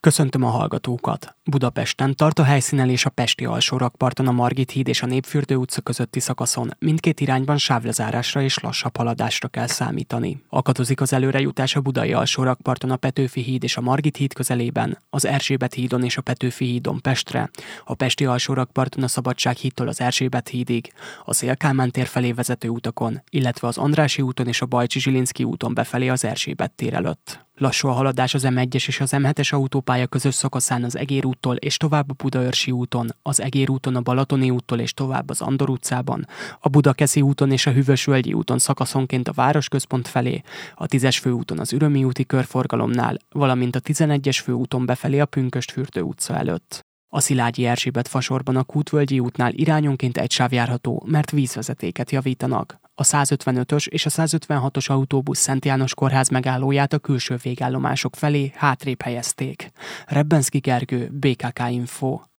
Köszöntöm a hallgatókat! Budapesten tart a helyszínelés a pesti alsórakparton a Margit híd és a Népfürdő utca közötti szakaszon. Mindkét irányban sávlezárásra és lassabb haladásra kell számítani. Akadozik az előrejutás a budai alsórakparton a Petőfi híd és a Margit híd közelében, az Erzsébet hídon és a Petőfi hídon Pestre, a pesti alsórakparton a Szabadság hídtól az Erzsébet hídig, a Széll Kálmán tér felé vezető utakon, illetve az Andrássy úton és a Bajcsy-Zsilinszky úton befelé az Erzsébet tér előtt. Lassú a haladás az M1-es és az M7-es autópálya közös szakaszán az Egér úttól és tovább a Budaörsi úton, az Egér úton a Balatoni úttól és tovább az Andor utcában, a Budakeszi úton és a Hűvösvölgyi úton szakaszonként a városközpont felé, a 10-es főúton az Ürömi úti körforgalomnál, valamint a 11-es főúton befelé a Pünkösdfürdő utca előtt. A Szilágyi Erzsébet fasorban a Kútvölgyi útnál irányonként egy sáv járható, mert vízvezetéket javítanak. A 155-ös és a 156-os autóbusz Szent János Kórház megállóját a külső végállomások felé hátrébb helyezték. Rebbenszky Gergő, BKK Info.